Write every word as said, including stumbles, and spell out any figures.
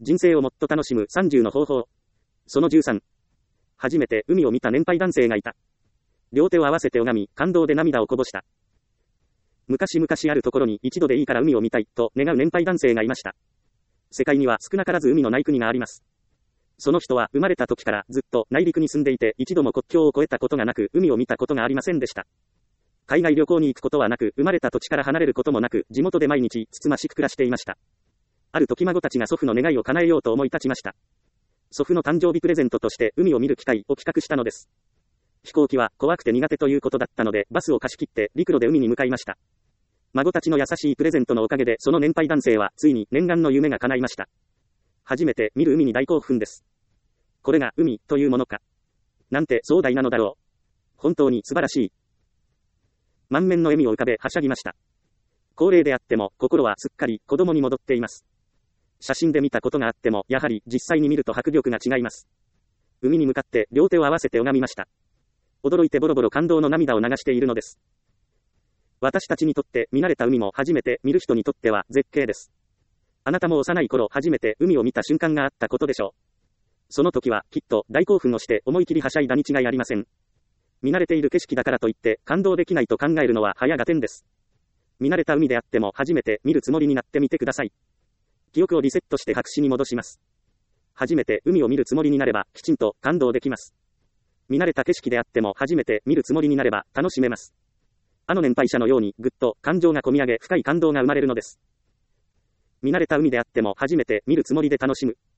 人生をもっと楽しむさんじゅうの方法。そのじゅうさん。初めて海を見た年配男性がいた。両手を合わせて拝み、感動で涙をこぼした。昔々あるところに一度でいいから海を見たい、と願う年配男性がいました。世界には少なからず海のない国があります。その人は生まれた時からずっと内陸に住んでいて一度も国境を越えたことがなく海を見たことがありませんでした。海外旅行に行くことはなく生まれた土地から離れることもなく地元で毎日つつましく暮らしていました。ある時孫たちが祖父の願いを叶えようと思い立ちました。祖父の誕生日プレゼントとして海を見る機会を企画したのです。飛行機は怖くて苦手ということだったのでバスを貸し切って陸路で海に向かいました。孫たちの優しいプレゼントのおかげでその年配男性はついに念願の夢が叶いました。初めて見る海に大興奮です。これが海というものか。なんて壮大なのだろう。本当に素晴らしい。満面の笑みを浮かべはしゃぎました。高齢であっても心はすっかり子供に戻っています。写真で見たことがあってもやはり実際に見ると迫力が違います。海に向かって両手を合わせて拝みました。驚いてボロボロ感動の涙を流しているのです。私たちにとって見慣れた海も初めて見る人にとっては絶景です。あなたも幼い頃初めて海を見た瞬間があったことでしょう。その時はきっと大興奮をして思い切りはしゃいだに違いありません。見慣れている景色だからといって感動できないと考えるのは早がてんです。見慣れた海であっても初めて見るつもりになってみてください。記憶をリセットして白紙に戻します。初めて海を見るつもりになればきちんと感動できます。見慣れた景色であっても初めて見るつもりになれば楽しめます。あの年配者のようにぐっと感情がこみ上げ深い感動が生まれるのです。見慣れた海であっても初めて見るつもりで楽しむ。